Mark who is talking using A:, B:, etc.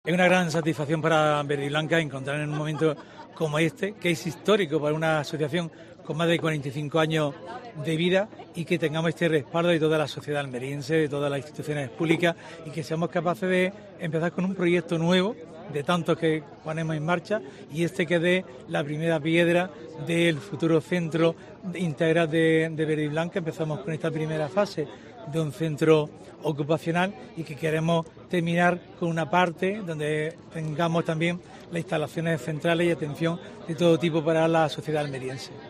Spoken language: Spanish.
A: Es una gran satisfacción para Verde y Blanca encontrar en un momento como este, que es histórico para una asociación con más de 45 años de vida, y que tengamos este respaldo de toda la sociedad almeriense, de todas las instituciones públicas, y que seamos capaces de empezar con un proyecto nuevo de tantos que ponemos en marcha, y este que dé la primera piedra del futuro centro integral de Verde y Blanca. Empezamos con esta primera fase de un centro ocupacional y que queremos terminar con una parte donde tengamos también las instalaciones centrales y atención de todo tipo para la sociedad almeriense.